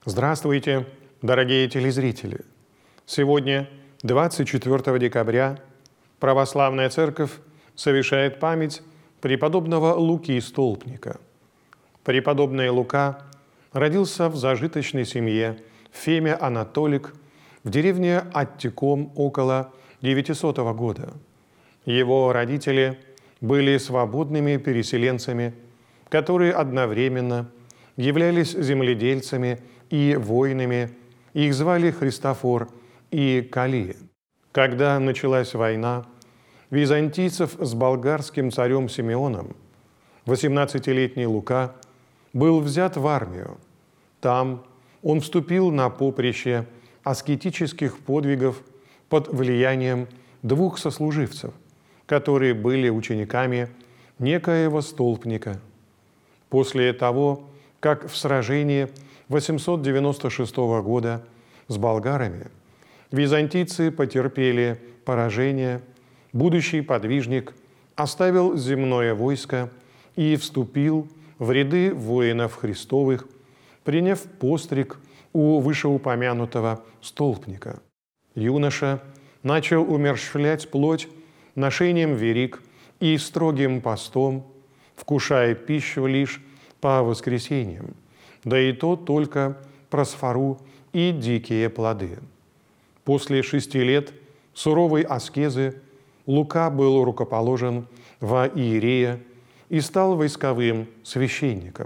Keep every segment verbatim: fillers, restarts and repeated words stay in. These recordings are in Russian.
Здравствуйте, дорогие телезрители! Сегодня, двадцать четвёртого декабря, Православная Церковь совершает память преподобного Луки Столпника. Преподобный Лука родился в зажиточной семье Феме Анатолик в деревне Аттиком около девятисотого года. Его родители были свободными переселенцами, которые одновременно являлись земледельцами и воинами, их звали Христофор и Калия. Когда началась война византийцев с болгарским царем Симеоном, восемнадцатилетний Лука был взят в армию. Там он вступил на поприще аскетических подвигов под влиянием двух сослуживцев, которые были учениками некоего Столпника. После того, как в сражении восемьсот девяносто шестого года с болгарами византийцы потерпели поражение, будущий подвижник оставил земное войско и вступил в ряды воинов Христовых, приняв постриг у вышеупомянутого Столпника. Юноша начал умерщвлять плоть ношением вериг и строгим постом, вкушая пищу лишь по воскресеньям, да и то только просфору и дикие плоды. После шести лет суровой аскезы Лука был рукоположен во иерея и стал войсковым священником.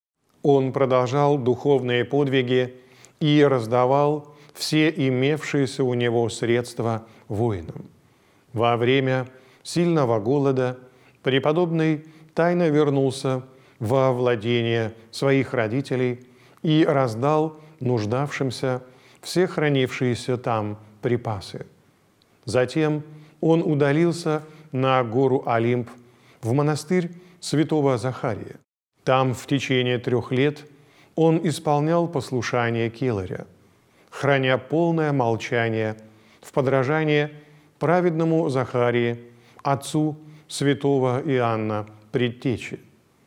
Он продолжал духовные подвиги и раздавал все имевшиеся у него средства воинам. Во время сильного голода преподобный тайно вернулся во владение своих родителей и раздал нуждавшимся все хранившиеся там припасы. Затем он удалился на гору Олимп в монастырь святого Захария. Там в течение трех лет он исполнял послушание келаря, храня полное молчание в подражание праведному Захарии, отцу святого Иоанна Предтечи.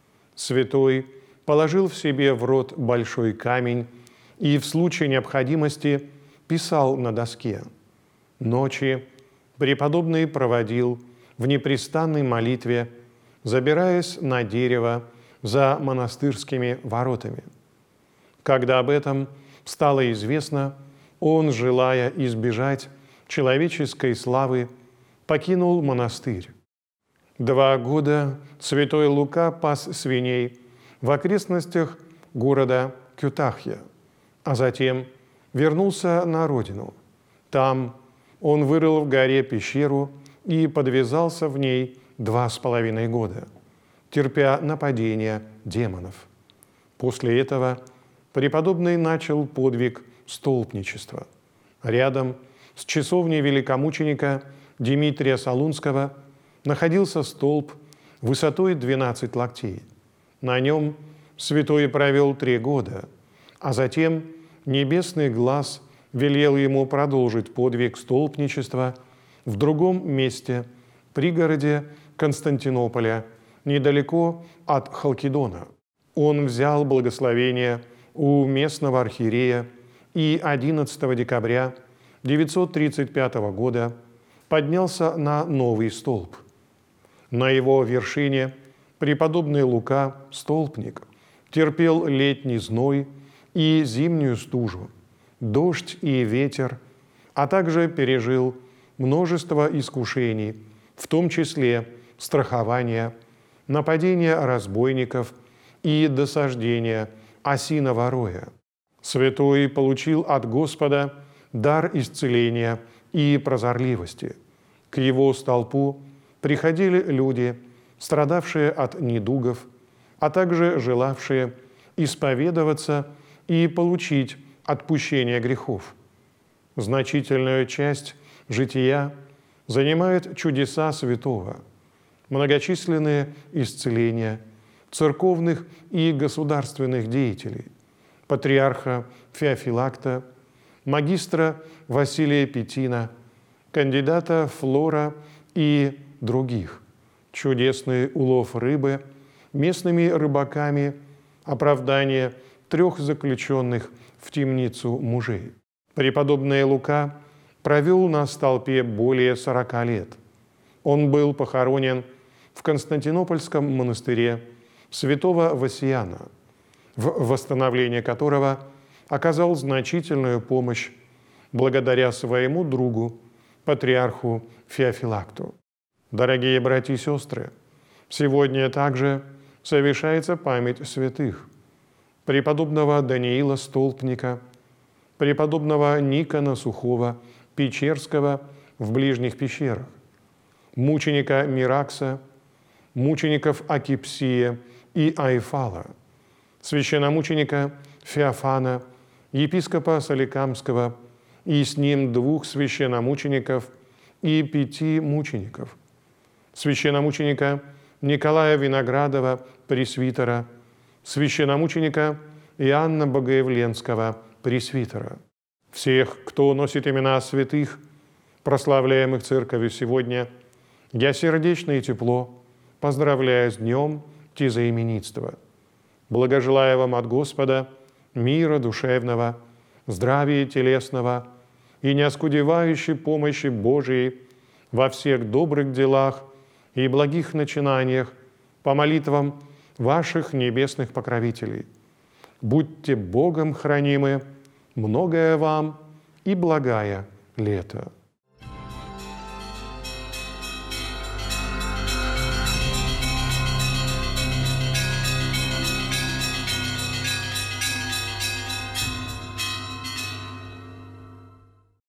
Святой положил в себе в рот большой камень и в случае необходимости писал на доске. Ночи преподобный проводил в непрестанной молитве, забираясь на дерево за монастырскими воротами. Когда об этом стало известно, он, желая избежать человеческой славы, покинул монастырь. Два года святой Лука пас свиней в окрестностях города Кютахья, а затем вернулся на родину. Там он вырыл в горе пещеру и подвязался в ней два с половиной года, терпя нападения демонов. После этого преподобный начал подвиг столпничества. Рядом с часовней великомученика Димитрия Солунского находился столб высотой двенадцать локтей. На нем святой провел три года, а затем небесный глаз велел ему продолжить подвиг столпничества в другом месте, пригороде Константинополя, недалеко от Халкидона. Он взял благословение у местного архиерея и одиннадцатого декабря девятьсот тридцать пятого года поднялся на новый столб. На его вершине преподобный Лука, столпник, терпел летний зной и зимнюю стужу, дождь и ветер, а также пережил множество искушений, в том числе страхования, нападения разбойников и досаждения осиного роя. Святой получил от Господа дар исцеления и прозорливости. К его столпу приходили люди, страдавшие от недугов, а также желавшие исповедоваться и получить отпущение грехов. Значительную часть жития занимают чудеса святого, многочисленные исцеления церковных и государственных деятелей, патриарха Феофилакта, магистра Василия Петина, кандидата Флора и других, чудесный улов рыбы местными рыбаками, оправдание трех заключенных в темницу мужей. Преподобный Лука провел на столпе более сорока лет. Он был похоронен в Константинопольском монастыре святого Васиана, в восстановлении которого оказал значительную помощь благодаря своему другу, патриарху Феофилакту. Дорогие братья и сестры, сегодня также совершается память святых: преподобного Даниила Столпника, преподобного Никона Сухого, Печерского в ближних пещерах, мученика Миракса, мучеников Акипсия и Айфала, священномученика Феофана, епископа Соликамского и с ним двух священномучеников и пяти мучеников, священномученика Николая Виноградова, пресвитера, священномученика Иоанна Богоявленского, пресвитера. Всех, кто носит имена святых, прославляемых Церковью сегодня, я сердечно и тепло поздравляю с днем тезаименитства. Благожелаю вам от Господа мира душевного, здравия телесного и неоскудевающей помощи Божией во всех добрых делах и благих начинаниях по молитвам ваших небесных покровителей. Будьте Богом хранимы, многое вам и благая лето.